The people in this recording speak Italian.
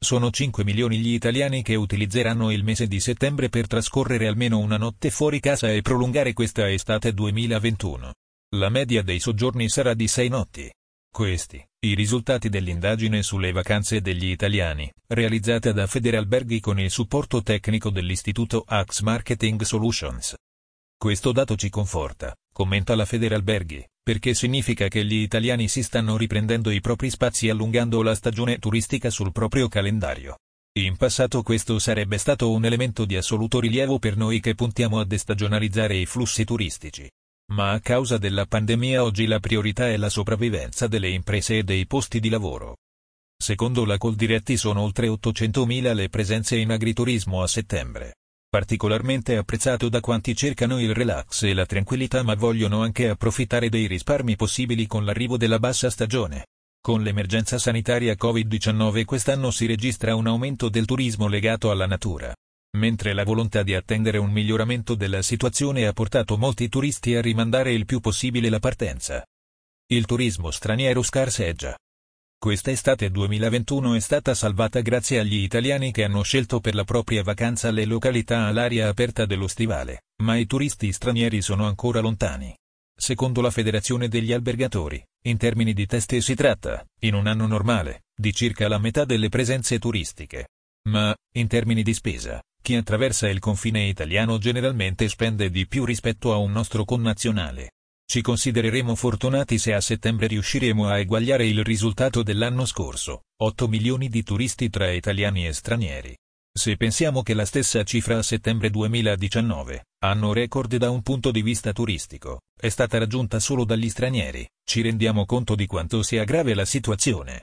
Sono 5 milioni gli italiani che utilizzeranno il mese di settembre per trascorrere almeno una notte fuori casa e prolungare questa estate 2021. La media dei soggiorni sarà di 6 notti. Questi, i risultati dell'indagine sulle vacanze degli italiani, realizzata da Federalberghi con il supporto tecnico dell'istituto Ax Marketing Solutions. Questo dato ci conforta, commenta la Federalberghi, perché significa che gli italiani si stanno riprendendo i propri spazi allungando la stagione turistica sul proprio calendario. In passato questo sarebbe stato un elemento di assoluto rilievo per noi che puntiamo a destagionalizzare i flussi turistici. Ma a causa della pandemia oggi la priorità è la sopravvivenza delle imprese e dei posti di lavoro. Secondo la Coldiretti sono oltre 800.000 le presenze in agriturismo a settembre. Particolarmente apprezzato da quanti cercano il relax e la tranquillità ma vogliono anche approfittare dei risparmi possibili con l'arrivo della bassa stagione. Con l'emergenza sanitaria Covid-19 quest'anno si registra un aumento del turismo legato alla natura. Mentre la volontà di attendere un miglioramento della situazione ha portato molti turisti a rimandare il più possibile la partenza. Il turismo straniero scarseggia. Quest'estate 2021 è stata salvata grazie agli italiani che hanno scelto per la propria vacanza le località all'aria aperta dello stivale, ma i turisti stranieri sono ancora lontani. Secondo la Federazione degli Albergatori, in termini di teste si tratta, in un anno normale, di circa la metà delle presenze turistiche. Ma, in termini di spesa, chi attraversa il confine italiano generalmente spende di più rispetto a un nostro connazionale. Ci considereremo fortunati se a settembre riusciremo a eguagliare il risultato dell'anno scorso, 8 milioni di turisti tra italiani e stranieri. Se pensiamo che la stessa cifra a settembre 2019, anno record da un punto di vista turistico, è stata raggiunta solo dagli stranieri, ci rendiamo conto di quanto sia grave la situazione.